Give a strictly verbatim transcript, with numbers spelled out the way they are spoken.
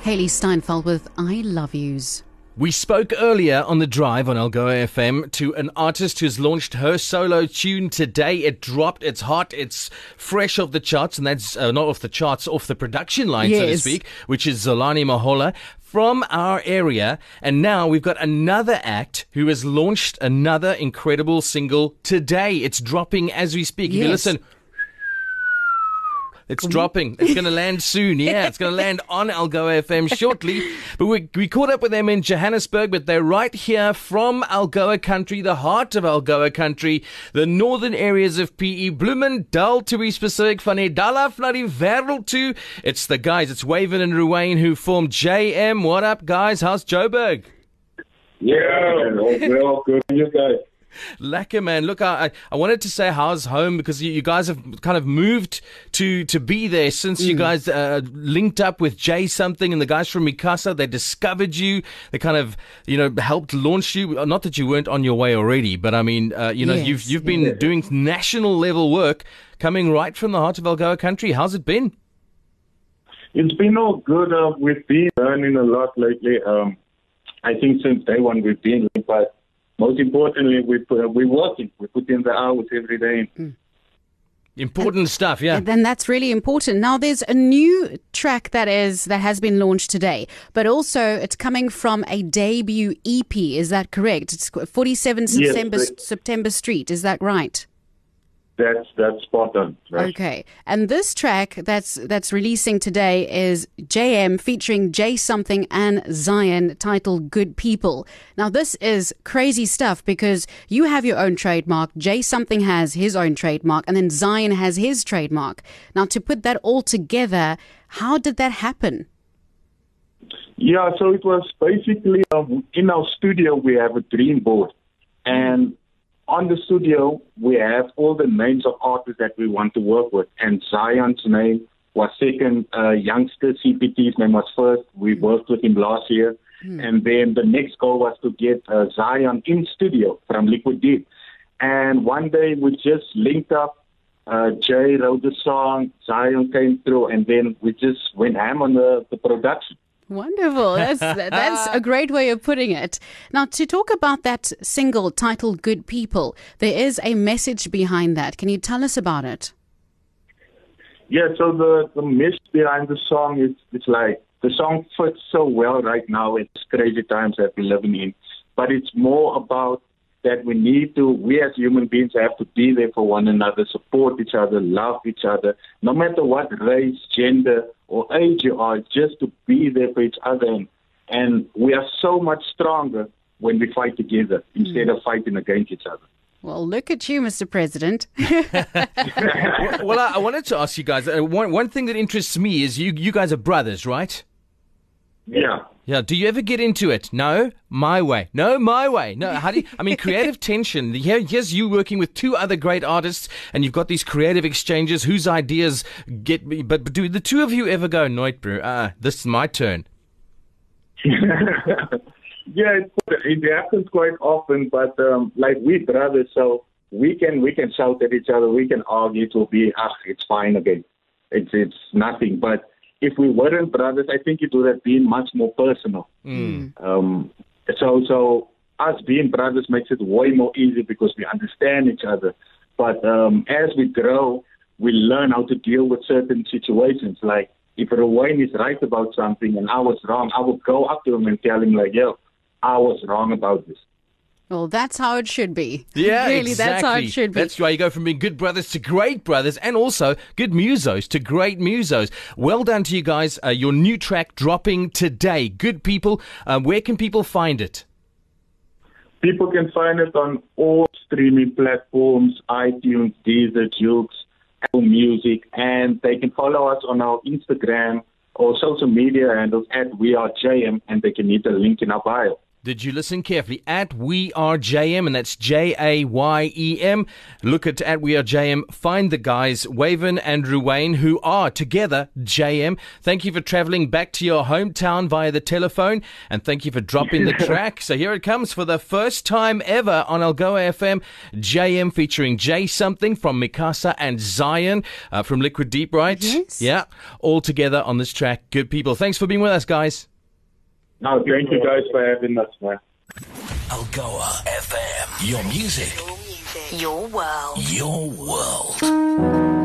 Haley Steinfeld with I Love Yous. We spoke earlier on the drive on Algoa F M to an artist who's launched her solo tune today. It dropped. It's hot. It's fresh off the charts, and that's uh, not off the charts, off the production line, yes. so to speak, which is Zolani Mahola from our area. And now we've got another act who has launched another incredible single today. It's dropping as we speak. Yes. If you listen... It's dropping. It's going to land soon. Yeah, it's going to land on Algoa F M shortly. But we we caught up with them in Johannesburg, but they're right here from Algoa country, the heart of Algoa country, the northern areas of P E, Bloemendal to be specific, van die dal af na die wêreld toe. It's the guys, it's Waven and Ruane who formed J M. What up, guys? How's Joburg? Yeah, well, good. You guys? Lekker, man. Look, I I wanted to say how's home because you, you guys have kind of moved to, to be there since mm. you guys uh, linked up with Jay something and the guys from Mikasa. They discovered you. They kind of, you know, helped launch you. Not that you weren't on your way already, but I mean, uh, you know, yes. you've you've been yeah. doing national level work coming right from the heart of Algoa country. How's it been? It's been all good. Uh, we've been learning a lot lately. Um, I think since day one we've been, but most importantly, we put, we're working. We put in the hours every day. Mm. Important and, stuff, yeah. Then that's really important. Now, there's a new track that is that has been launched today, but also it's coming from a debut E P. Is that correct? It's forty-seven September, yes, September Street. Is that right? That's that's spot on. Right? Okay, and this track that's that's releasing today is J M featuring Jay Something and Zion, titled "Good People." Now, this is crazy stuff because you have your own trademark, Jay Something has his own trademark, and then Zion has his trademark. Now, to put that all together, how did that happen? Yeah, so it was basically um, in our studio we have a dream board, and on the studio, we have all the names of artists that we want to work with. And Zion's name was second. Uh, youngster C P T's name was first. We worked with him last year. Mm. And then the next goal was to get uh, Zion in studio from Liquid Deep. And one day we just linked up. Uh, Jay wrote the song. Zion came through. And then we just went ham on the, the production. Wonderful. That's that's a great way of putting it. Now, to talk about that single titled Good People, there is a message behind that. Can you tell us about it? Yeah, so the, the message behind the song is it's like the song fits so well right now. It's crazy times that we're living in. But it's more about that we need to, we as human beings have to be there for one another, support each other, love each other, no matter what race, gender, or age you are, just to be there for each other. And, and we are so much stronger when we fight together instead mm. of fighting against each other. Well, look at you, Mister President. Well, I, I wanted to ask you guys, uh, one, one thing that interests me is you, you guys are brothers, right? Yeah. Yeah. Do you ever get into it? No, my way. No, my way. No. How do you, I mean, creative tension. Here, here's you working with two other great artists, and you've got these creative exchanges whose ideas get me. But, but do the two of you ever go, "Nooit, bro? Uh, this is my turn." Yeah, it, it happens quite often. But um, like we brothers, so we can we can shout at each other. We can argue. It will be, ah, it's fine again. It's it's nothing. But if we weren't brothers, I think it would have been much more personal. Mm. Um, so, so us being brothers makes it way more easy because we understand each other. But um, as we grow, we learn how to deal with certain situations. Like if Ruane is right about something and I was wrong, I would go up to him and tell him like, yo, I was wrong about this. Well, that's how it should be. Yeah, really, exactly. That's how it should be. That's why you go from being good brothers to great brothers, and also good musos to great musos. Well done to you guys. Uh, your new track dropping today. Good People. Uh, where can people find it? People can find it on all streaming platforms, iTunes, Deezer, Jukes, Apple Music, and they can follow us on our Instagram or social media handles at We Are J M, and they can hit the link in our bio. Did you listen carefully? At We Are J M, and that's J A Y E M. Look at at We Are J M. Find the guys, Waven and Ruwayne, who are together J M. Thank you for traveling back to your hometown via the telephone, and thank you for dropping the track. So here it comes for the first time ever on Algoa F M. J M featuring Jay Something from Mikasa and Zion uh, from Liquid Deep, right? Yes. Yeah, all together on this track. Good people. Thanks for being with us, guys. No, thank you guys for having us, man. Algoa F M. Your music. Your world. Your world.